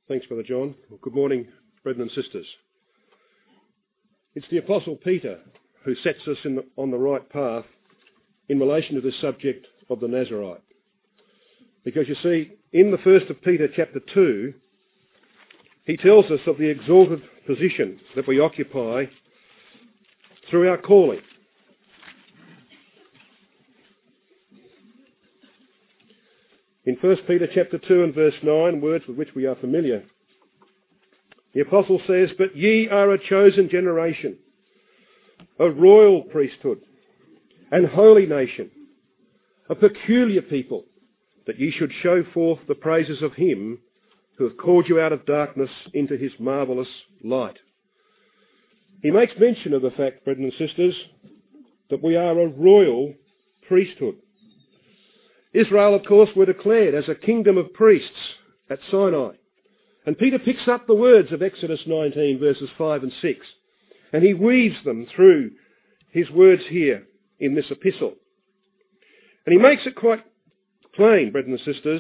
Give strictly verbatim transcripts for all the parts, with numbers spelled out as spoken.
Thanks, Brother John. Well, good morning, brethren and sisters. It's the Apostle Peter who sets us in the, on the right path in relation to this subject of the Nazarite. Because you see, in the first of Peter chapter two, he tells us of the exalted position that we occupy through our calling. In First Peter chapter two and verse nine, words with which we are familiar, the apostle says, "But ye are a chosen generation, a royal priesthood, and holy nation, a peculiar people, that ye should show forth the praises of him who hath called you out of darkness into his marvellous light." He makes mention of the fact, brethren and sisters, that we are a royal priesthood. Israel, of course, were declared as a kingdom of priests at Sinai. And Peter picks up the words of Exodus nineteen, verses five and six, and he weaves them through his words here in this epistle. And he makes it quite plain, brethren and sisters,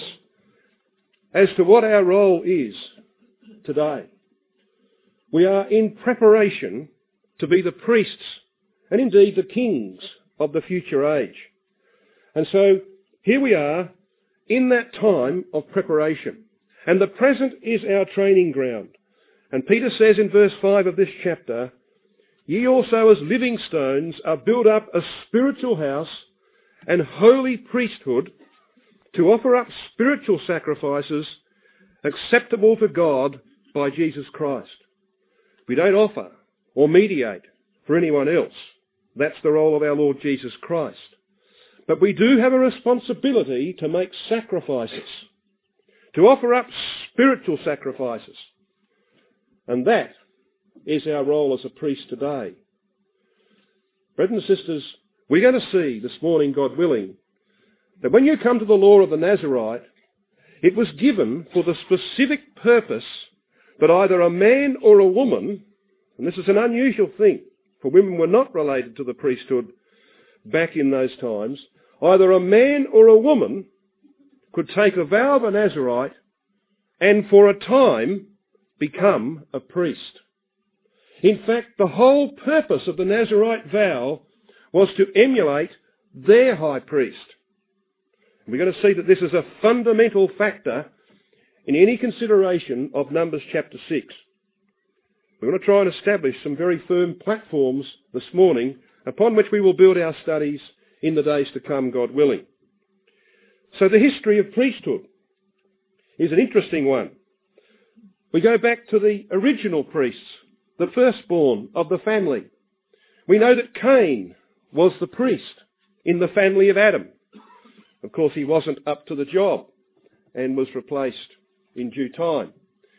as to what our role is today. We are in preparation to be the priests and indeed the kings of the future age. And so here we are in that time of preparation. And the present is our training ground. And Peter says in verse five of this chapter, "Ye also as living stones are built up a spiritual house and holy priesthood to offer up spiritual sacrifices acceptable to God by Jesus Christ." We don't offer or mediate for anyone else. That's the role of our Lord Jesus Christ. But we do have a responsibility to make sacrifices, to offer up spiritual sacrifices. And that is our role as a priest today. Brethren and sisters, we're going to see this morning, God willing, that when you come to the law of the Nazarite, it was given for the specific purpose that either a man or a woman, and this is an unusual thing, for women were not related to the priesthood back in those times, either a man or a woman could take a vow of a Nazarite and for a time become a priest. In fact, the whole purpose of the Nazarite vow was to emulate their high priest. We're going to see that this is a fundamental factor in any consideration of Numbers chapter six. We're going to try and establish some very firm platforms this morning upon which we will build our studies in the days to come, God willing. So the history of priesthood is an interesting one. We go back to the original priests, the firstborn of the family. We know that Cain was the priest in the family of Adam. Of course, he wasn't up to the job and was replaced in due time.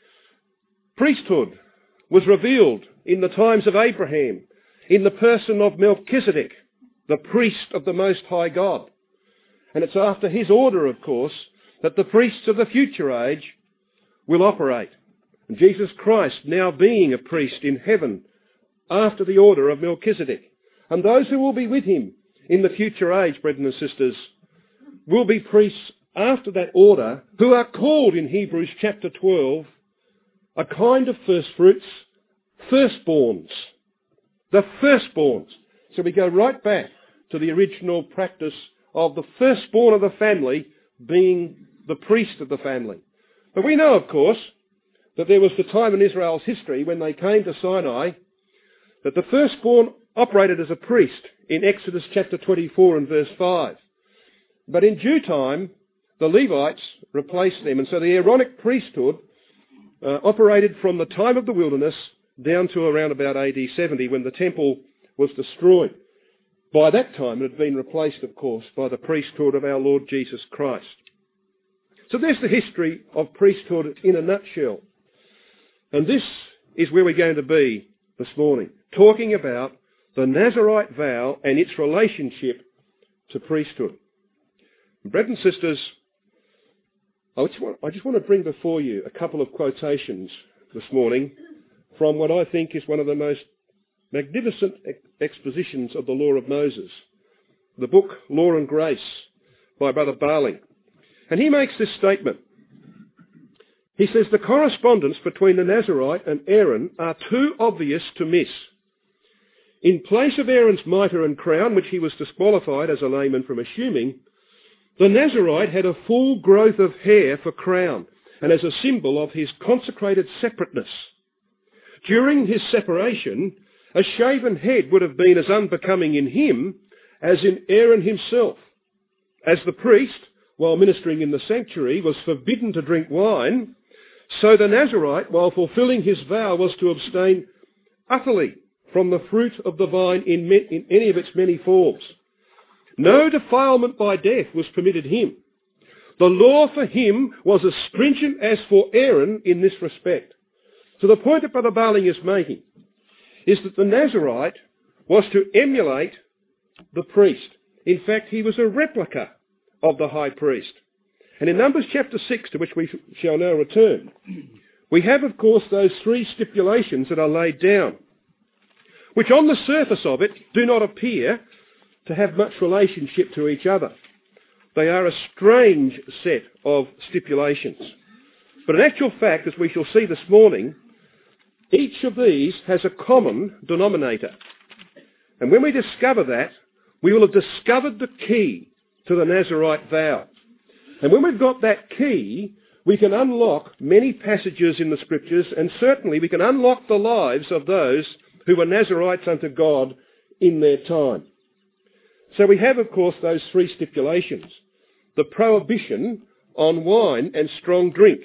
Priesthood was revealed in the times of Abraham, in the person of Melchizedek, the priest of the Most High God. And it's after his order, of course, that the priests of the future age will operate. And Jesus Christ now being a priest in heaven after the order of Melchizedek. And those who will be with him in the future age, brethren and sisters, will be priests after that order, who are called in Hebrews chapter twelve a kind of firstfruits, firstborns. The firstborns. So we go right back to the original practice of the firstborn of the family being the priest of the family. But we know, of course, that there was the time in Israel's history when they came to Sinai that the firstborn operated as a priest in Exodus chapter twenty-four and verse five. But in due time, the Levites replaced them. And so the Aaronic priesthood uh, operated from the time of the wilderness down to around about A D seventy when the temple was destroyed. By that time, it had been replaced, of course, by the priesthood of our Lord Jesus Christ. So there's the history of priesthood in a nutshell. And this is where we're going to be this morning, talking about the Nazarite vow and its relationship to priesthood. Brothers and sisters, I just, want, I just want to bring before you a couple of quotations this morning from what I think is one of the most magnificent expositions of the law of Moses, the book Law and Grace by Brother Barling. And he makes this statement. He says the correspondence between the Nazarite and Aaron are too obvious to miss. In place of Aaron's mitre and crown, which he was disqualified as a layman from assuming, the Nazarite had a full growth of hair for crown and as a symbol of his consecrated separateness. During his separation, a shaven head would have been as unbecoming in him as in Aaron himself. As the priest, while ministering in the sanctuary, was forbidden to drink wine, so the Nazarite, while fulfilling his vow, was to abstain utterly from the fruit of the vine in, me- in any of its many forms. No defilement by death was permitted him. The law for him was as stringent as for Aaron in this respect. So the point that Brother Barling is making is that the Nazarite was to emulate the priest. In fact, he was a replica of the high priest. And in Numbers chapter six, to which we shall now return, we have, of course, those three stipulations that are laid down, which on the surface of it do not appear to have much relationship to each other. They are a strange set of stipulations. But in actual fact, as we shall see this morning, each of these has a common denominator. And when we discover that, we will have discovered the key to the Nazarite vow. And when we've got that key, we can unlock many passages in the Scriptures, and certainly we can unlock the lives of those who were Nazarites unto God in their time. So we have, of course, those three stipulations. The prohibition on wine and strong drink.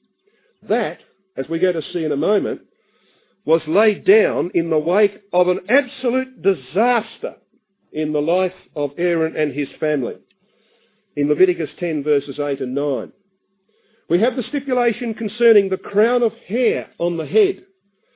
That, as we go to see in a moment, was laid down in the wake of an absolute disaster in the life of Aaron and his family. In Leviticus ten, verses eight and nine. We have the stipulation concerning the crown of hair on the head,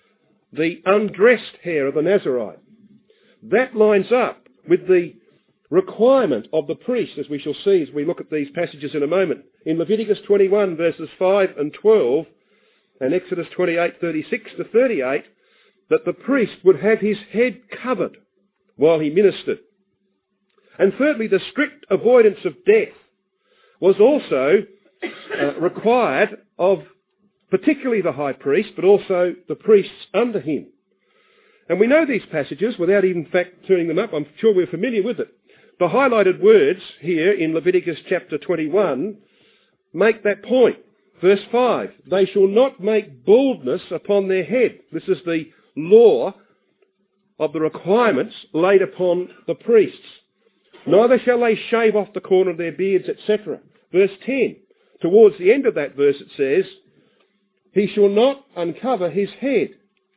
the undressed hair of the Nazarite. That lines up with the requirement of the priest, as we shall see as we look at these passages in a moment. In Leviticus twenty-one, verses five and twelve, and Exodus twenty-eight, thirty-six to thirty-eight, that the priest would have his head covered while he ministered. And thirdly, the strict avoidance of death was also uh, required of particularly the high priest, but also the priests under him. And we know these passages without even in fact turning them up. I'm sure we're familiar with it. The highlighted words here in Leviticus chapter twenty-one make that point. Verse five, they shall not make baldness upon their head. This is the law of the requirements laid upon the priests. Neither shall they shave off the corner of their beards, et cetera. Verse ten, towards the end of that verse it says, he shall not uncover his head.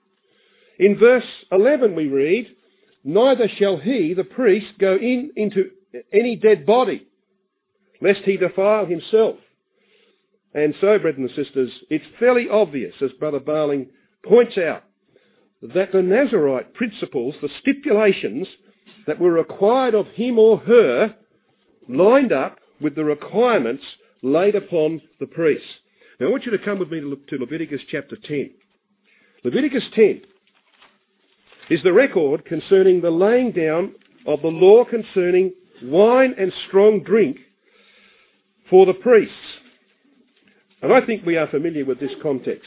In verse eleven we read, neither shall he, the priest, go in into any dead body, lest he defile himself. And so, brethren and sisters, it's fairly obvious, as Brother Barling points out, that the Nazarite principles, the stipulations that were required of him or her, lined up with the requirements laid upon the priests. Now I want you to come with me to Leviticus chapter ten. Leviticus ten is the record concerning the laying down of the law concerning wine and strong drink for the priests. And I think we are familiar with this context.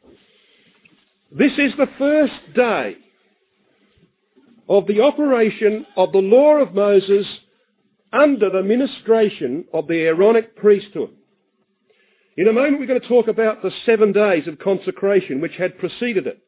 This is the first day of the operation of the law of Moses under the ministration of the Aaronic priesthood. In a moment we're going to talk about the seven days of consecration which had preceded it.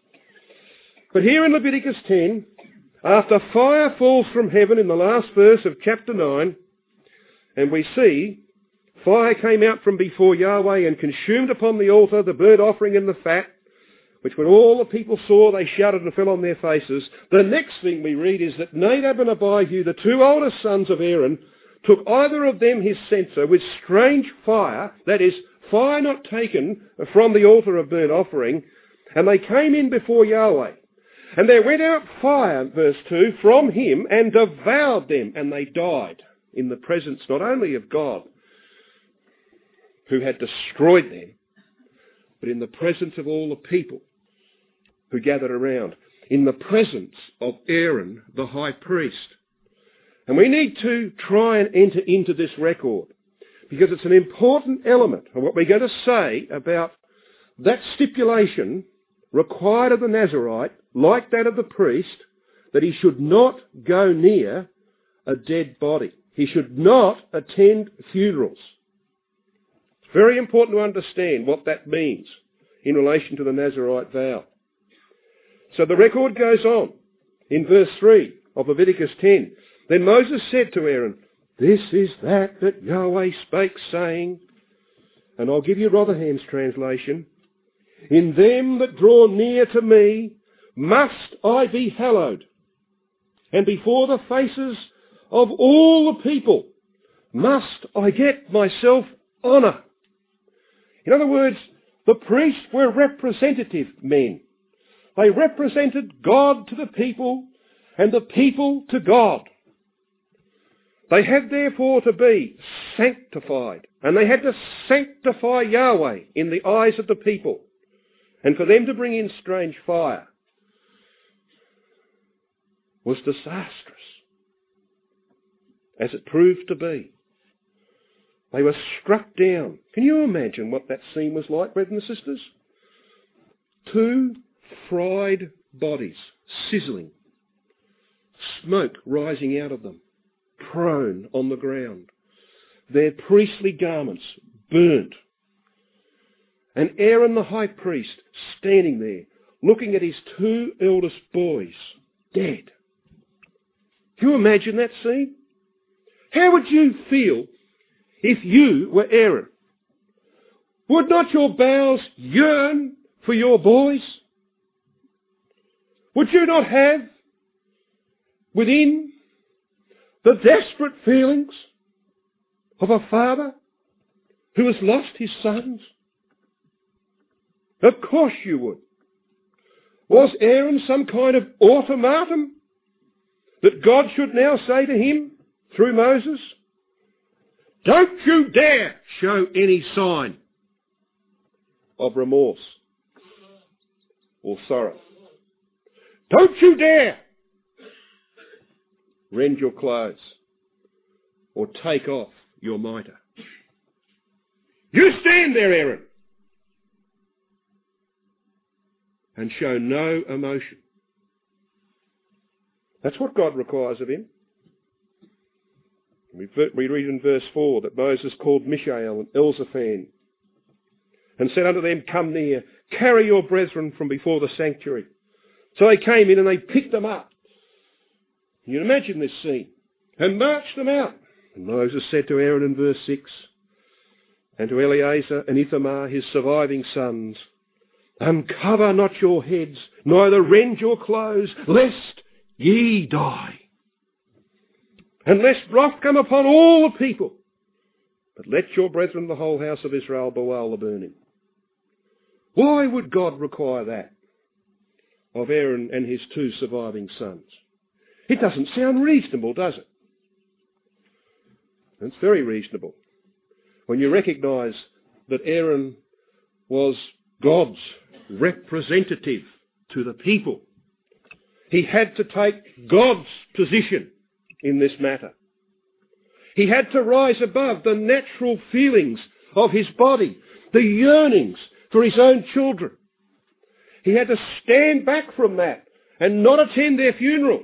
But here in Leviticus ten, after fire falls from heaven in the last verse of chapter nine, and we see fire came out from before Yahweh and consumed upon the altar the burnt offering and the fat, which when all the people saw, they shouted and fell on their faces. The next thing we read is that Nadab and Abihu, the two oldest sons of Aaron, took either of them his censer with strange fire, that is, fire not taken from the altar of burnt offering, and they came in before Yahweh. And there went out fire, verse two, from him and devoured them, and they died in the presence not only of God, who had destroyed them, but in the presence of all the people who gathered around, in the presence of Aaron, the high priest. And we need to try and enter into this record, because it's an important element of what we're going to say about that stipulation required of the Nazarite, like that of the priest, that he should not go near a dead body. He should not attend funerals. It's very important to understand what that means in relation to the Nazarite vow. So the record goes on in verse three of Leviticus ten. Then Moses said to Aaron, "This is that that Yahweh spake, saying," and I'll give you Rotherham's translation, "In them that draw near to me must I be hallowed, and before the faces of all the people must I get myself honour." In other words, the priests were representative men. They represented God to the people and the people to God. They had therefore to be sanctified, and they had to sanctify Yahweh in the eyes of the people. And for them to bring in strange fire was disastrous, as it proved to be. They were struck down. Can you imagine what that scene was like, brothers and sisters? Two fried bodies, sizzling, smoke rising out of them, prone on the ground, their priestly garments burnt, and Aaron the high priest standing there, looking at his two eldest boys, dead. Can you imagine that scene? How would you feel if you were Aaron? Would not your bowels yearn for your boys? Would you not have within the desperate feelings of a father who has lost his sons? Of course you would. Was Aaron some kind of ultimatum that God should now say to him through Moses? Don't you dare show any sign of remorse or sorrow. Don't you dare rend your clothes or take off your mitre. You stand there, Aaron, and show no emotion. That's what God requires of him. We read in verse four that Moses called Mishael and Elzaphan and said unto them, "Come near, carry your brethren from before the sanctuary." So they came in and they picked them up. You can imagine this scene. And marched them out. And Moses said to Aaron in verse six, and to Eleazar and Ithamar, his surviving sons, "Uncover not your heads, neither rend your clothes, lest ye die. And lest wrath come upon all the people. But let your brethren, the whole house of Israel, bewail the burning." Why would God require that of Aaron and his two surviving sons? It doesn't sound reasonable, does it? It's very reasonable when you recognise that Aaron was God's representative to the people. He had to take God's position in this matter. He had to rise above the natural feelings of his body, the yearnings for his own children. He had to stand back from that and not attend their funeral.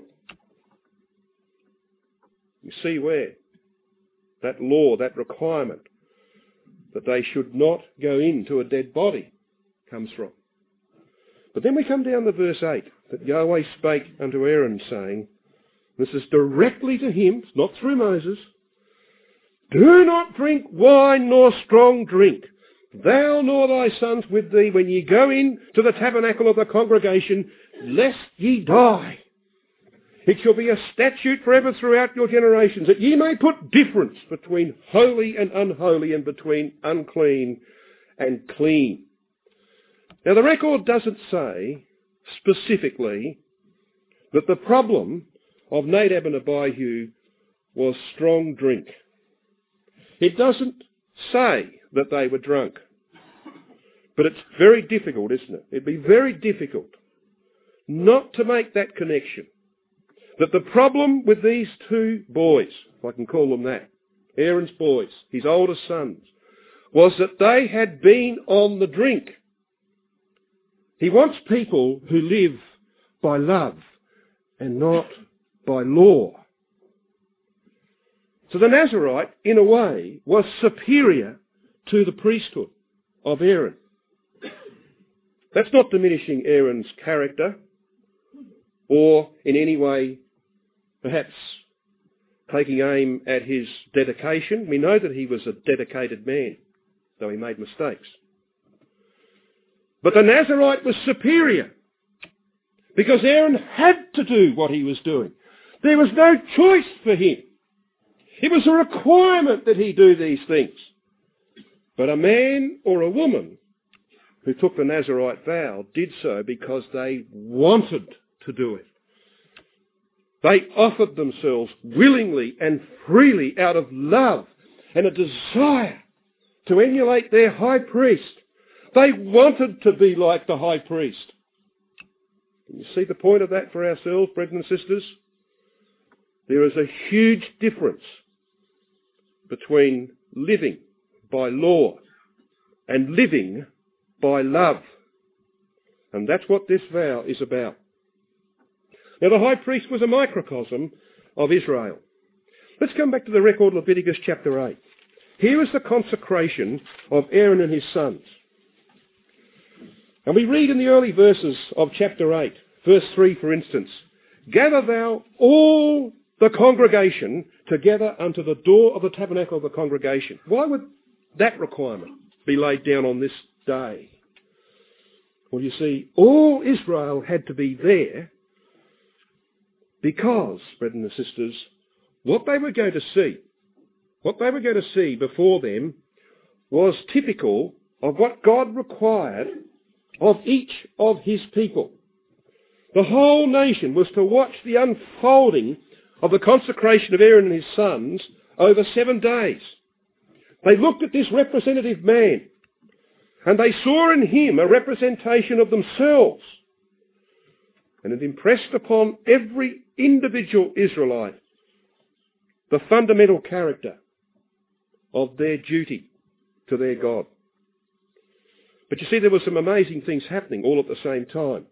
You see where that law, that requirement that they should not go into a dead body comes from. But then we come down to verse eight, that Yahweh spake unto Aaron, saying, this is directly to him, it's not through Moses, "Do not drink wine nor strong drink, thou nor thy sons with thee, when ye go in to the tabernacle of the congregation, lest ye die. It shall be a statute forever throughout your generations, that ye may put difference between holy and unholy, and between unclean and clean." Now the record doesn't say specifically that the problem of Nadab and Abihu was strong drink. It doesn't say that they were drunk. But it's very difficult, isn't it? It'd be very difficult not to make that connection. That the problem with these two boys, if I can call them that, Aaron's boys, his oldest sons, was that they had been on the drink. He wants people who live by love and not by law. So the Nazarite, in a way, was superior to the priesthood of Aaron. That's not diminishing Aaron's character or in any way perhaps taking aim at his dedication. We know that he was a dedicated man, though he made mistakes. But the Nazarite was superior because Aaron had to do what he was doing. There was no choice for him. It was a requirement that he do these things. But a man or a woman who took the Nazarite vow did so because they wanted to do it. They offered themselves willingly and freely out of love and a desire to emulate their high priest. They wanted to be like the high priest. Can you see the point of that for ourselves, brethren and sisters? There is a huge difference between living by law and living by love. And that's what this vow is about. Now, the high priest was a microcosm of Israel. Let's come back to the record of Leviticus chapter eight. Here is the consecration of Aaron and his sons. And we read in the early verses of chapter eight, verse three, for instance, "Gather thou all the congregation together unto the door of the tabernacle of the congregation." Why would that requirement be laid down on this day? Well, you see, all Israel had to be there because, brethren and sisters, what they were going to see, what they were going to see before them was typical of what God required of each of his people. The whole nation was to watch the unfolding of the consecration of Aaron and his sons over seven days. They looked at this representative man and they saw in him a representation of themselves. And it impressed upon every individual Israelite the fundamental character of their duty to their God. But you see, there were some amazing things happening all at the same time.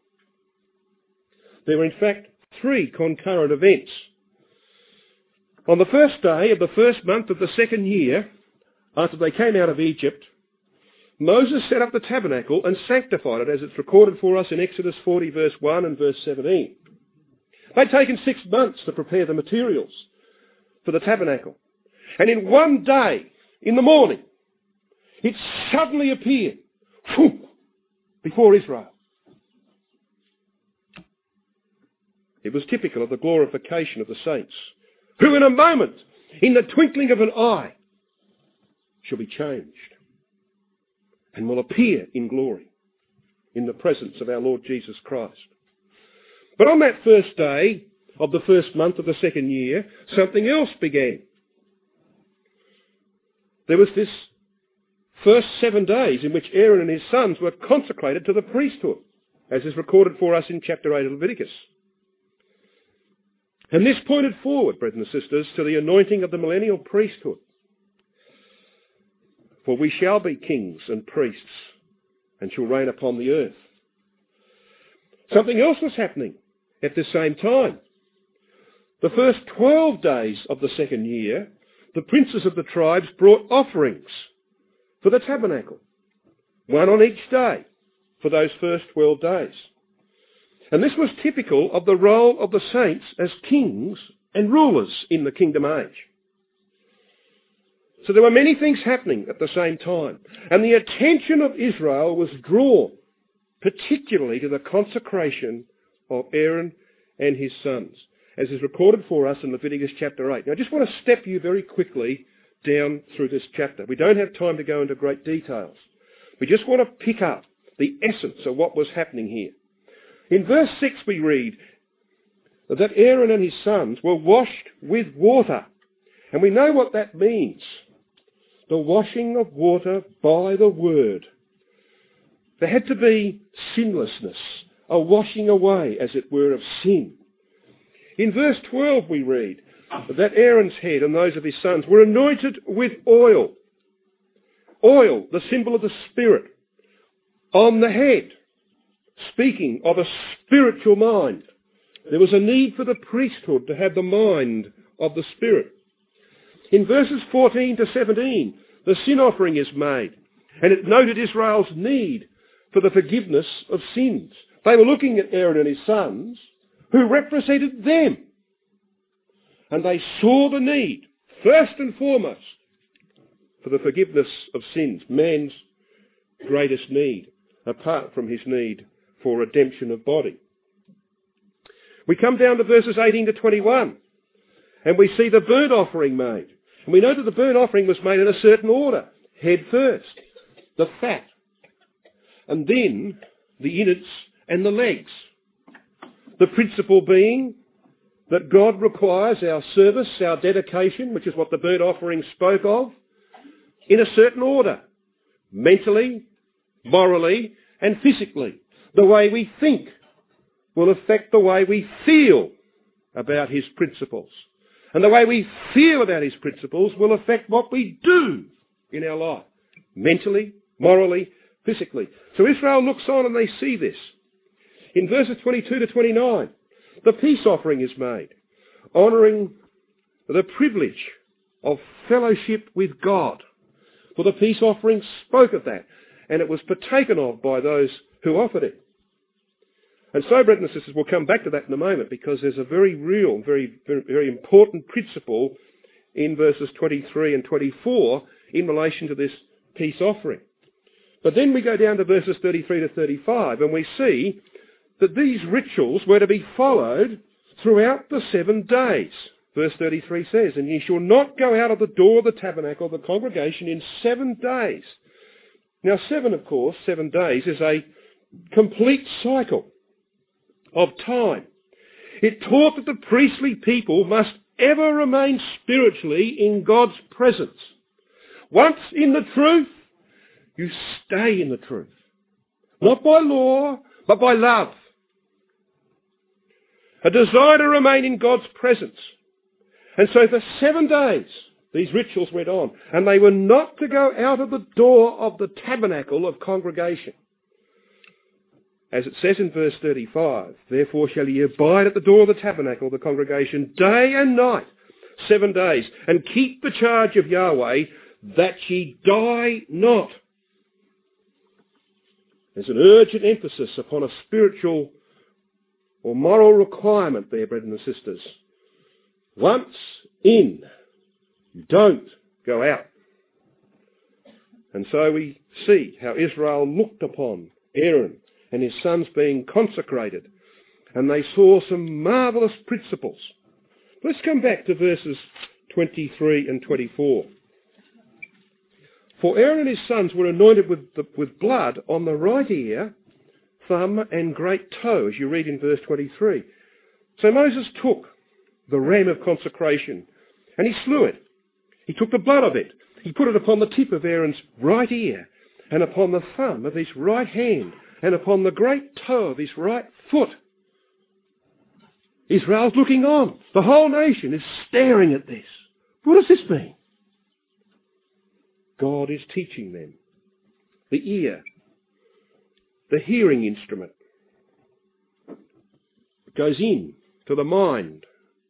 There were in fact three concurrent events. On the first day of the first month of the second year, after they came out of Egypt, Moses set up the tabernacle and sanctified it, as it's recorded for us in Exodus forty, verse one and verse seventeen. They'd taken six months to prepare the materials for the tabernacle. And in one day, in the morning, it suddenly appeared whew, before Israel. It was typical of the glorification of the saints, who in a moment, in the twinkling of an eye, shall be changed and will appear in glory in the presence of our Lord Jesus Christ. But on that first day of the first month of the second year, something else began. There was this first seven days in which Aaron and his sons were consecrated to the priesthood, as is recorded for us in chapter eight of Leviticus. And this pointed forward, brethren and sisters, to the anointing of the millennial priesthood. For we shall be kings and priests and shall reign upon the earth. Something else was happening at the same time. The first twelve days of the second year, the princes of the tribes brought offerings for the tabernacle, one on each day for those first twelve days. And this was typical of the role of the saints as kings and rulers in the kingdom age. So there were many things happening at the same time. And the attention of Israel was drawn particularly to the consecration of Aaron and his sons, as is recorded for us in Leviticus chapter eight. Now I just want to step you very quickly down through this chapter. We don't have time to go into great details. We just want to pick up the essence of what was happening here. In verse six we read that Aaron and his sons were washed with water. And we know what that means. The washing of water by the word. There had to be sinlessness, a washing away, as it were, of sin. In verse twelve we read that Aaron's head and those of his sons were anointed with oil. Oil, the symbol of the Spirit, on the head, speaking of a spiritual mind. There was a need for the priesthood to have the mind of the Spirit. In verses fourteen to seventeen, the sin offering is made, and it noted Israel's need for the forgiveness of sins. They were looking at Aaron and his sons, who represented them. And they saw the need, first and foremost, for the forgiveness of sins, man's greatest need, apart from his need for redemption of body. We come down to verses eighteen to twenty-one, and we see the burnt offering made. And we know that the burnt offering was made in a certain order. Head first, the fat, and then the innards and the legs. The principle being that God requires our service, our dedication, which is what the burnt offering spoke of, in a certain order. Mentally, morally, and physically. The way we think will affect the way we feel about his principles. And the way we feel about his principles will affect what we do in our life. Mentally, morally, physically. So Israel looks on and they see this. In verses twenty-two to twenty-nine, the peace offering is made, honouring the privilege of fellowship with God. For the peace offering spoke of that, and it was partaken of by those who offered it. And so, brothers and sisters, we'll come back to that in a moment, because there's a very real, very, very, very important principle in verses twenty-three and twenty-four in relation to this peace offering. But then we go down to verses thirty-three to thirty-five, and we see that these rituals were to be followed throughout the seven days. Verse thirty-three says, "And ye shall not go out of the door of the tabernacle of the congregation in seven days." Now seven, of course, seven days is a complete cycle of time. It taught that the priestly people must ever remain spiritually in God's presence. Once in the truth, you stay in the truth. Not by law, but by love. A desire to remain in God's presence. And so for seven days, these rituals went on, and they were not to go out of the door of the tabernacle of congregation. As it says in verse thirty-five, "Therefore shall ye abide at the door of the tabernacle of the congregation day and night, seven days, and keep the charge of Yahweh, that ye die not." There's an urgent emphasis upon a spiritual or moral requirement there, brothers and sisters. Once in, you don't go out. And so we see how Israel looked upon Aaron and his sons being consecrated, and they saw some marvellous principles. Let's come back to verses twenty-three and twenty-four. "For Aaron and his sons were anointed with, the, with blood on the right ear, thumb and great toe," as you read in verse twenty-three. So Moses took the ram of consecration and he slew it. He took the blood of it. He put it upon the tip of Aaron's right ear and upon the thumb of his right hand and upon the great toe of his right foot. Israel's looking on. The whole nation is staring at this. What does this mean? God is teaching them. The ear, the hearing instrument, it goes in to the mind.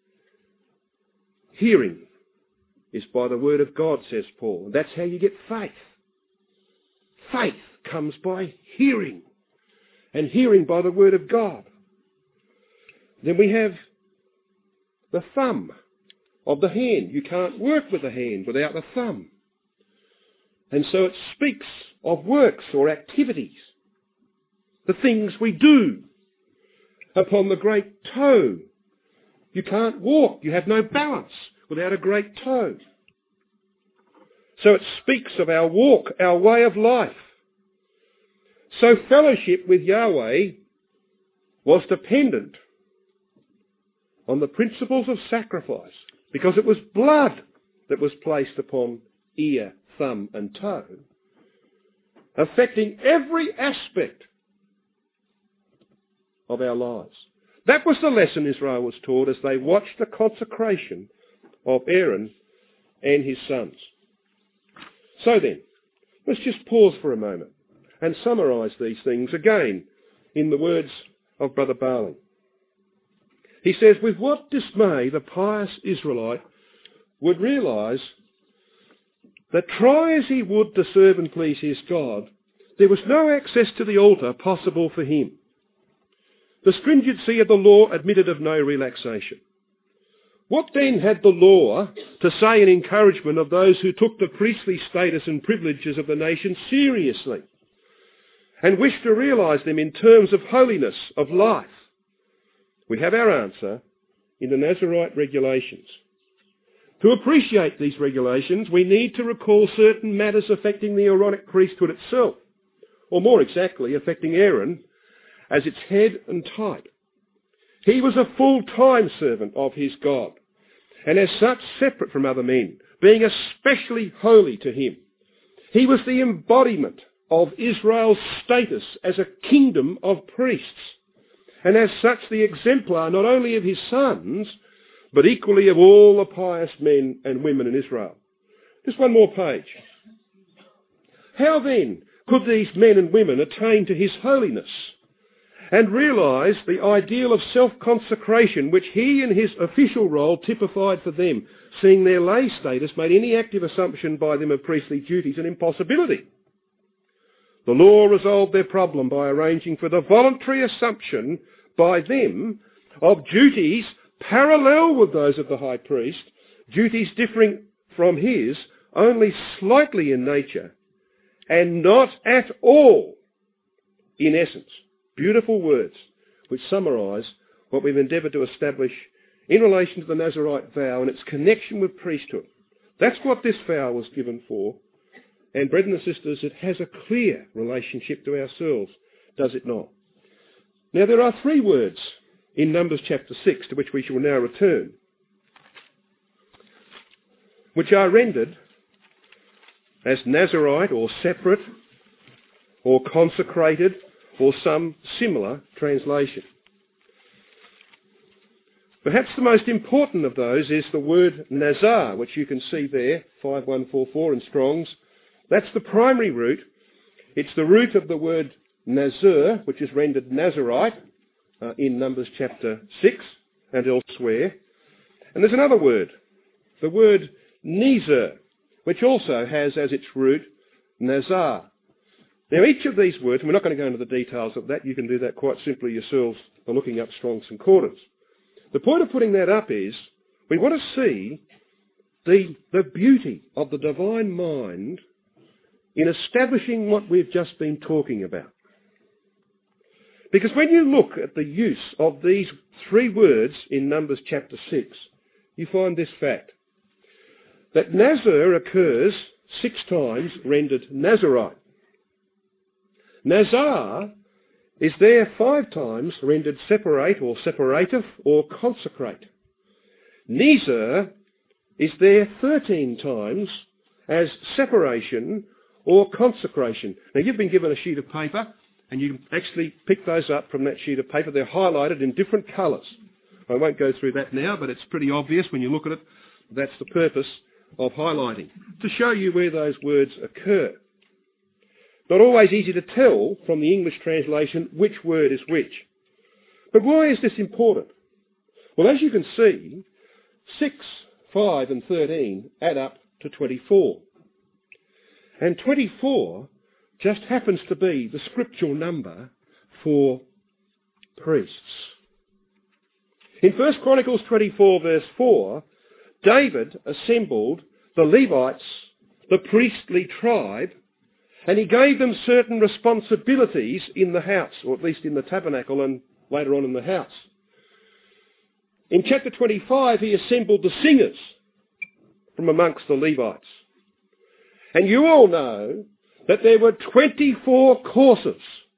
Hearing is by the word of God, says Paul. That's how you get faith. Faith comes by hearing, and hearing by the word of God. Then we have the thumb of the hand. You can't work with the hand without the thumb. And so it speaks of works or activities, the things we do. Upon the great toe, you can't walk, you have no balance without a great toe. So it speaks of our walk, our way of life. So fellowship with Yahweh was dependent on the principles of sacrifice, because it was blood that was placed upon ear, thumb and toe, affecting every aspect of our lives. That was the lesson Israel was taught as they watched the consecration of Aaron and his sons. So then, let's just pause for a moment and summarise these things again in the words of Brother Barling. He says, with what dismay the pious Israelite would realise that try as he would to serve and please his God, there was no access to the altar possible for him. The stringency of the law admitted of no relaxation. What then had the law to say in encouragement of those who took the priestly status and privileges of the nation seriously and wished to realise them in terms of holiness, of life? We have our answer in the Nazirite regulations. To appreciate these regulations, we need to recall certain matters affecting the Aaronic priesthood itself, or more exactly, affecting Aaron as its head and type. He was a full-time servant of his God, and as such separate from other men, being especially holy to him. He was the embodiment of Israel's status as a kingdom of priests, and as such the exemplar not only of his sons, but equally of all the pious men and women in Israel. Just one more page. How then could these men and women attain to his holiness and realise the ideal of self-consecration which he in his official role typified for them, seeing their lay status made any active assumption by them of priestly duties an impossibility? The law resolved their problem by arranging for the voluntary assumption by them of duties parallel with those of the high priest, duties differing from his only slightly in nature and not at all in essence. Beautiful words which summarise what we've endeavoured to establish in relation to the Nazirite vow and its connection with priesthood. That's what this vow was given for. And brethren and sisters, it has a clear relationship to ourselves, does it not? Now there are three words in Numbers chapter six, to which we shall now return, which are rendered as Nazirite or separate or consecrated or some similar translation. Perhaps the most important of those is the word Nazar, which you can see there, five one four four in Strong's. That's the primary root. It's the root of the word Nazir, which is rendered Nazirite uh, in Numbers chapter six and elsewhere. And there's another word, the word Nezer, which also has as its root Nazar. Now each of these words, and we're not going to go into the details of that, you can do that quite simply yourselves by looking up Strong's Concordance. The point of putting that up is we want to see the, the beauty of the divine mind in establishing what we've just been talking about. Because when you look at the use of these three words in Numbers chapter six, you find this fact, that Nazir occurs six times rendered Nazirite. Nazar is there five times rendered separate or separative or consecrate. Nezer is there thirteen times as separation or consecration. Now you've been given a sheet of paper and you can actually pick those up from that sheet of paper. They're highlighted in different colours. I won't go through that now, but it's pretty obvious when you look at it. That's the purpose of highlighting, to show you where those words occur. Not always easy to tell from the English translation which word is which. But why is this important? Well, as you can see, six, five and thirteen add up to twenty-four. And twenty-four just happens to be the scriptural number for priests. In First Chronicles twenty-four verse four, David assembled the Levites, the priestly tribe, and he gave them certain responsibilities in the house, or at least in the tabernacle and later on in the house. In chapter twenty-five, he assembled the singers from amongst the Levites. And you all know that there were twenty-four courses.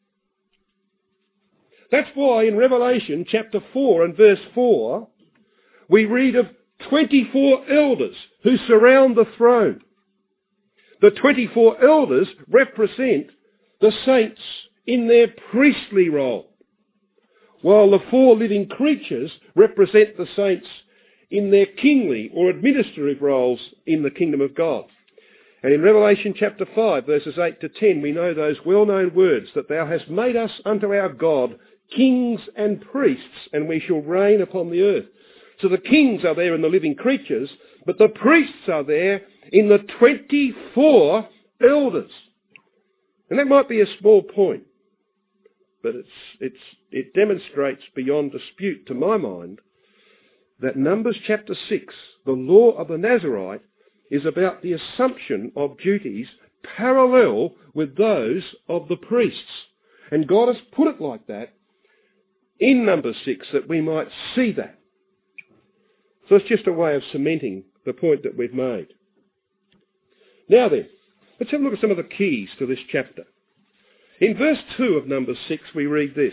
That's why in Revelation chapter four and verse four, we read of twenty-four elders who surround the throne. The twenty-four elders represent the saints in their priestly role, while the four living creatures represent the saints in their kingly or administrative roles in the kingdom of God. And in Revelation chapter five, verses eight to ten, we know those well-known words, that thou hast made us unto our God kings and priests, and we shall reign upon the earth. So the kings are there in the living creatures, but the priests are there in the twenty-four elders. And that might be a small point, but it's, it's, it demonstrates beyond dispute to my mind that Numbers chapter six, the law of the Nazarite, is about the assumption of duties parallel with those of the priests. And God has put it like that in Numbers six that we might see that. So it's just a way of cementing the point that we've made. Now then, let's have a look at some of the keys to this chapter. In verse two of Numbers six we read this.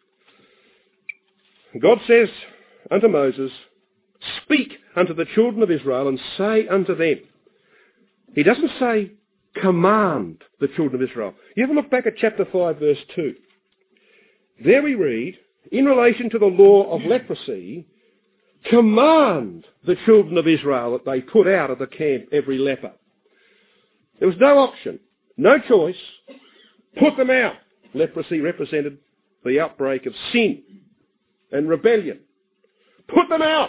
God says unto Moses, speak unto the children of Israel and say unto them. He doesn't say command the children of Israel. You have a look back at chapter five verse two. There we read, in relation to the law of leprosy, command the children of Israel that they put out of the camp every leper. There was no option, no choice. Put them out. Leprosy represented the outbreak of sin and rebellion. Put them out.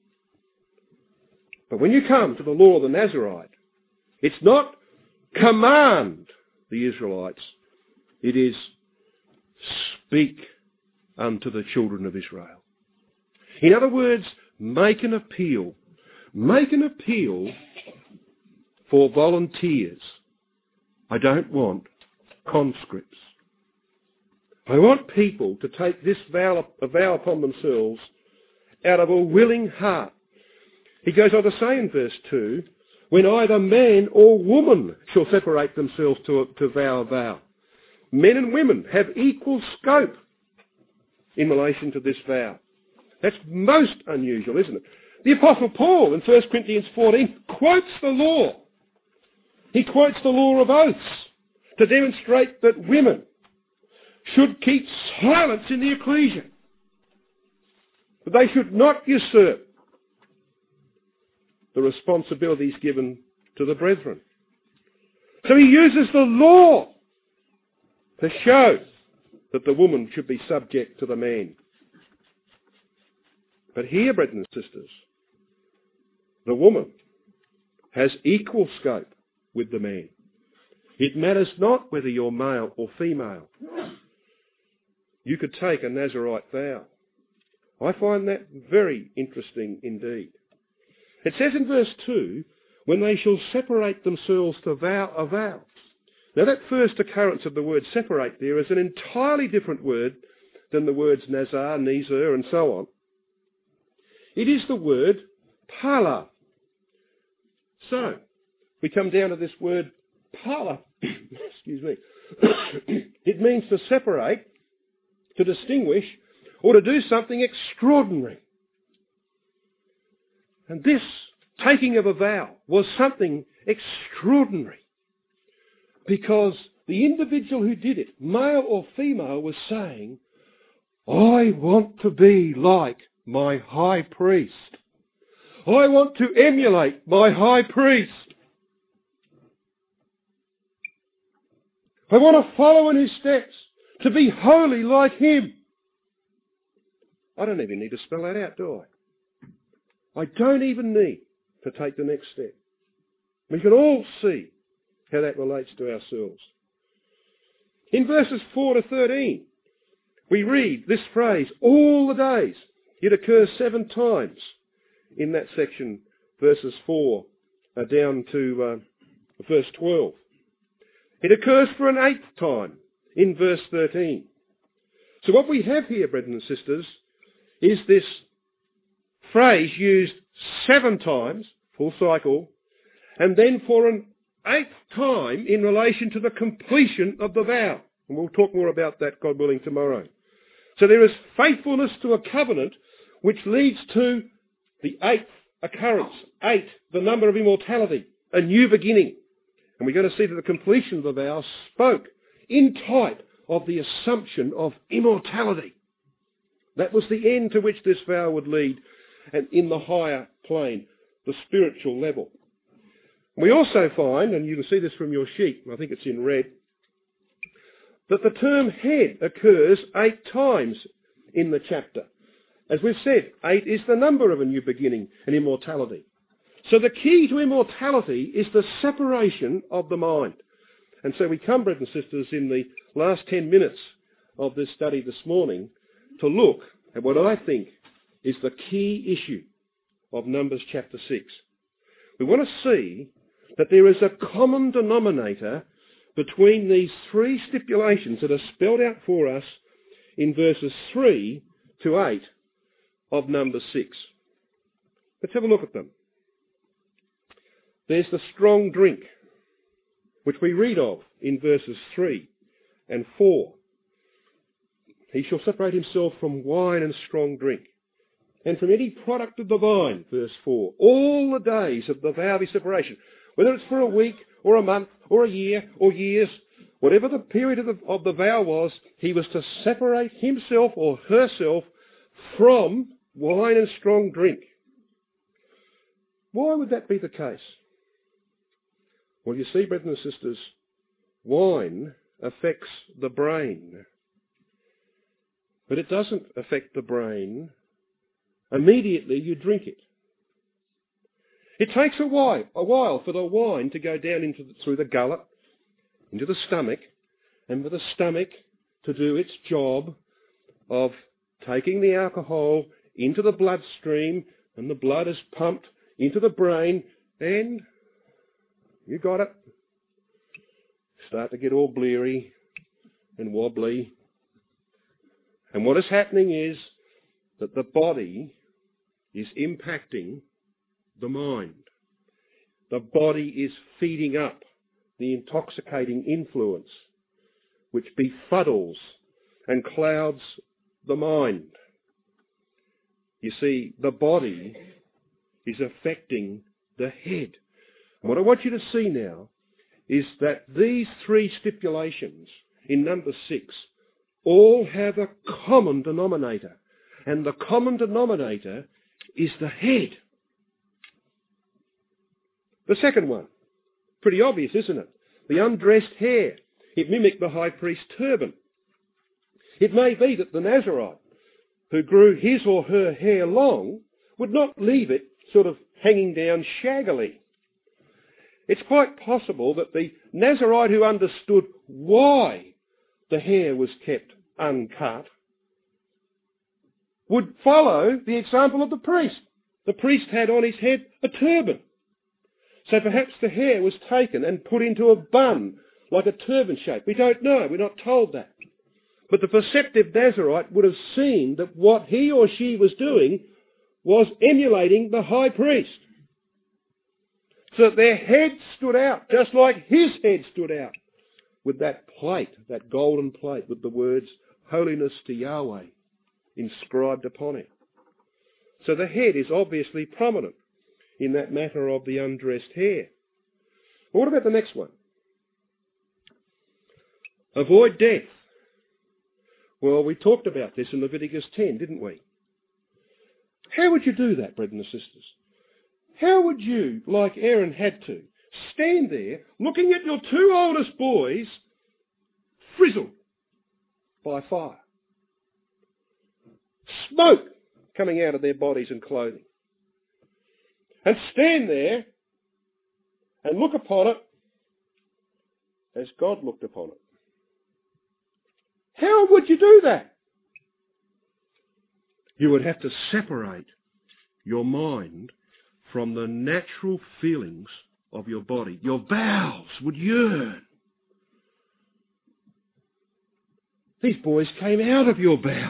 But when you come to the law of the Nazarite, it's not command the Israelites. It is speak unto the children of Israel. In other words, make an appeal. Make an appeal for volunteers. I don't want conscripts. I want people to take this vow, a vow upon themselves out of a willing heart. He goes on to say in verse two, when either man or woman shall separate themselves to, to vow a vow. Men and women have equal scope in relation to this vow. That's most unusual, isn't it? The Apostle Paul in First Corinthians fourteen quotes the law. He quotes the law of oaths to demonstrate that women should keep silence in the ecclesia. That they should not usurp the responsibilities given to the brethren. So he uses the law to show that the woman should be subject to the man. But here, brethren and sisters, the woman has equal scope with the man. It matters not whether you're male or female. You could take a Nazarite vow. I find that very interesting indeed. It says in verse two, when they shall separate themselves to vow a vow. Now that first occurrence of the word separate there is an entirely different word than the words nazar, nezer and so on. It is the word pala. So, we come down to this word pala. Excuse me. It means to separate, to distinguish, or to do something extraordinary. And this taking of a vow was something extraordinary because the individual who did it, male or female, was saying, I want to be like my high priest. I want to emulate my high priest. I want to follow in his steps, to be holy like him. I don't even need to spell that out, do I? I don't even need to take the next step. We can all see how that relates to ourselves. In verses four to thirteen, we read this phrase, all the days. It occurs seven times in that section, verses four uh, down to uh, verse twelve. It occurs for an eighth time in verse thirteen. So what we have here, brethren and sisters, is this phrase used seven times, full cycle, and then for an eighth time in relation to the completion of the vow. And we'll talk more about that, God willing, tomorrow. So there is faithfulness to a covenant which leads to the eighth occurrence. Eight, the number of immortality, a new beginning. And we're going to see that the completion of the vow spoke in type of the assumption of immortality. That was the end to which this vow would lead. and in the higher plane, the spiritual level. We also find, and you can see this from your sheet, I think it's in red, that the term head occurs eight times in the chapter. As we've said, eight is the number of a new beginning and immortality. So the key to immortality is the separation of the mind. And so we come, brothers and sisters, in the last ten minutes of this study this morning to look at what I think is the key issue of Numbers chapter six. We want to see that there is a common denominator between these three stipulations that are spelled out for us in verses three to eight of Numbers six. Let's have a look at them. There's the strong drink, which we read of in verses three and four. He shall separate himself from wine and strong drink, and from any product of the vine, verse four, all the days of the vow of separation, whether it's for a week or a month or a year or years, whatever the period of the, of the vow was, he was to separate himself or herself from wine and strong drink. Why would that be the case? Well, you see, brothers and sisters, wine affects the brain. But it doesn't affect the brain immediately you drink it. It takes a while, a while for the wine to go down into the, through the gullet, into the stomach, and for the stomach to do its job of taking the alcohol into the bloodstream, and the blood is pumped into the brain, and you got it. Start to get all bleary and wobbly. And what is happening is that the body is impacting the mind. The body is feeding up the intoxicating influence which befuddles and clouds the mind. You see, the body is affecting the head. And what I want you to see now is that these three stipulations in number six all have a common denominator. And the common denominator is the head. The second one, pretty obvious, isn't it? The undressed hair. It mimicked the high priest's turban. It may be that the Nazarite, who grew his or her hair long, would not leave it sort of hanging down shaggily. It's quite possible that the Nazarite who understood why the hair was kept uncut would follow the example of the priest. The priest had on his head a turban. So perhaps the hair was taken and put into a bun, like a turban shape. We don't know. We're not told that. But the perceptive Nazarite would have seen that what he or she was doing was emulating the high priest. So that their head stood out, just like his head stood out, with that plate, that golden plate with the words, Holiness to Yahweh, inscribed upon it. So the head is obviously prominent in that matter of the undressed hair. But what about the next one? Avoid death. Well, we talked about this in Leviticus ten, didn't we? How would you do that, brothers and sisters? How would you, like Aaron had to, stand there looking at your two oldest boys frizzled by fire? Smoke coming out of their bodies and clothing. And stand there and look upon it as God looked upon it. How would you do that? You would have to separate your mind from the natural feelings of your body. Your bowels would yearn. These boys came out of your bowels.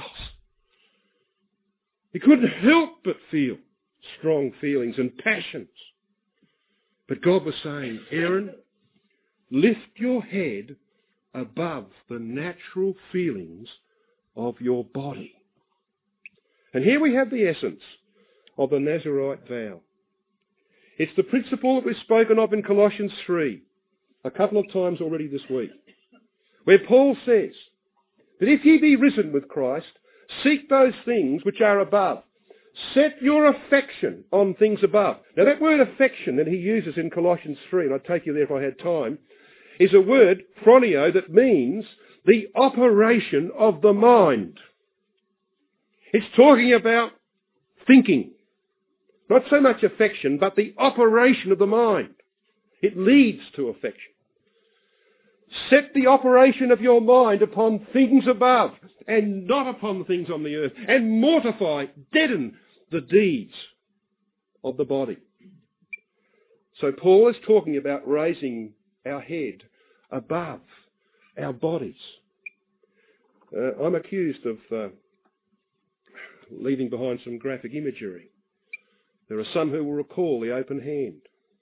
You couldn't help but feel strong feelings and passions. But God was saying, Aaron, lift your head above the natural feelings of your body. And here we have the essence of the Nazirite vow. It's the principle that we've spoken of in Colossians three, a couple of times already this week, where Paul says that if ye be risen with Christ, seek those things which are above. Set your affection on things above. Now that word affection that he uses in Colossians three, and I'd take you there if I had time, is a word, phroneo, that means the operation of the mind. It's talking about thinking. Not so much affection, but the operation of the mind. It leads to affection. Set the operation of your mind upon things above and not upon the things on the earth, and mortify, deaden the deeds of the body. So Paul is talking about raising our head above our bodies. Uh, I'm accused of uh, leaving behind some graphic imagery. There are some who will recall the open hand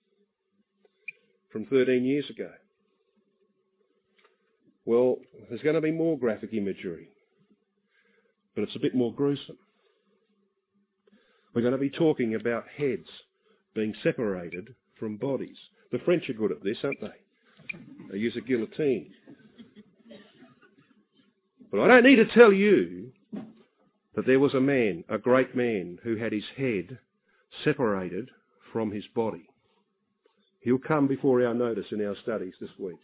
from thirteen years ago. Well, there's going to be more graphic imagery, but it's a bit more gruesome. We're going to be talking about heads being separated from bodies. The French are good at this, aren't they? They use a guillotine. But I don't need to tell you that there was a man, a great man, who had his head separated from his body. He'll come before our notice in our studies this week.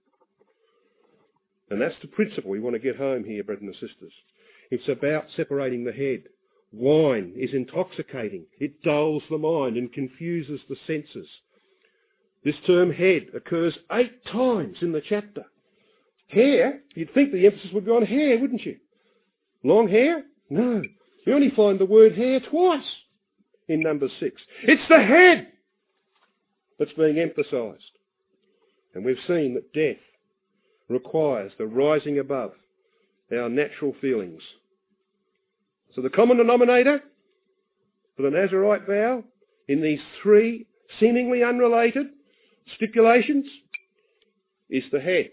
And that's the principle we want to get home here, brethren and sisters. It's about separating the head. Wine is intoxicating. It dulls the mind and confuses the senses. This term head occurs eight times in the chapter. Hair, you'd think the emphasis would go on hair, wouldn't you? Long hair? No. You only find the word hair twice in number six. It's the head that's being emphasised. And we've seen that death requires the rising above our natural feelings. So the common denominator for the Nazarite vow in these three seemingly unrelated stipulations is the head.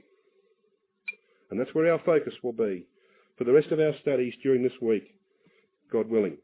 And that's where our focus will be for the rest of our studies during this week, God willing.